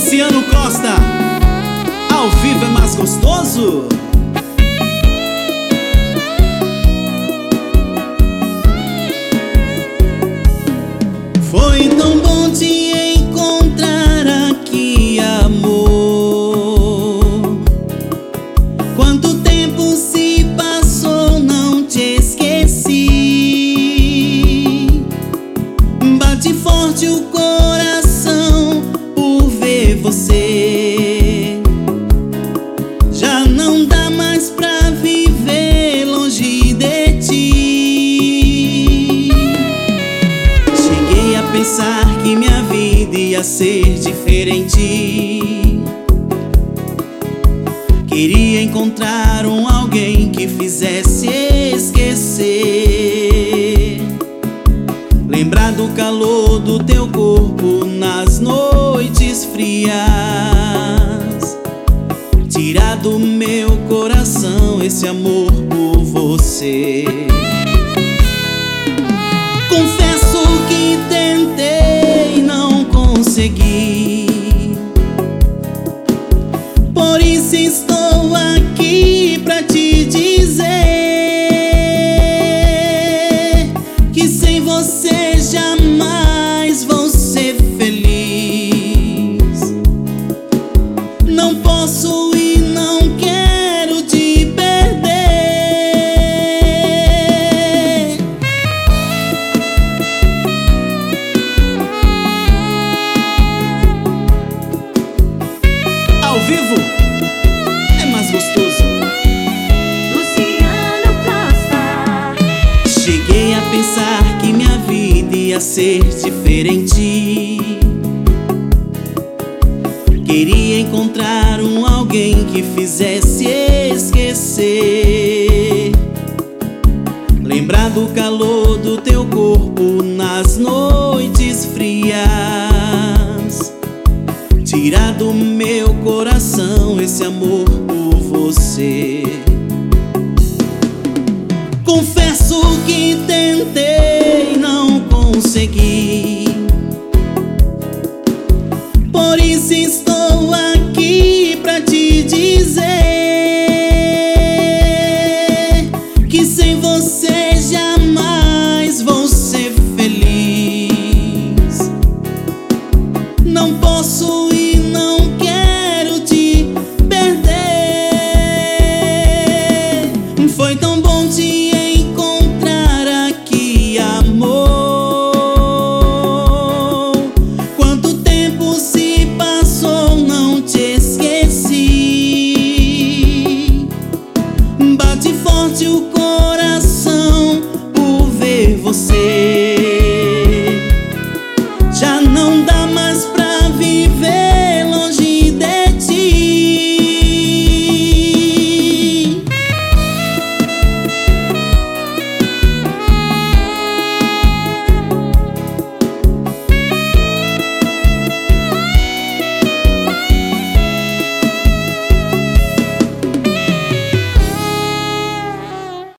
Luciano Costa, ao vivo é mais gostoso. Foi tão bom te encontrar aqui, amor. Quanto tempo se passou, não te esqueci. Bate forte o coração por ver você. Já não dá mais pra viver longe de ti. Cheguei a pensar que minha vida ia ser diferente. Queria encontrar alguém que fizesse esquecer. Lembrar do calor do teu corpo nas noites frias. Tirar do meu coração esse amor por você. Confesso que tentei, não consegui. Por isso estou aqui pra te dizer que sem você jamais vou ser feliz. Não posso e não quero te perder. Ao vivo é mais gostoso. Luciano Costa. Cheguei a pensar que minha vida ia ser diferente. Queria encontrar alguém que fizesse esquecer. Lembrar do calor do teu corpo nas noites frias. Tirar do meu coração esse amor por você. Confesso que tentei, não consegui. Por isso estou aqui pra te dizer que sem você jamais vou ser feliz. Não posso e não quero te perder. Foi tão bom te encontrar aqui, amor. Quanto tempo se passou, não te esqueci. Bate forte o coração por ver você.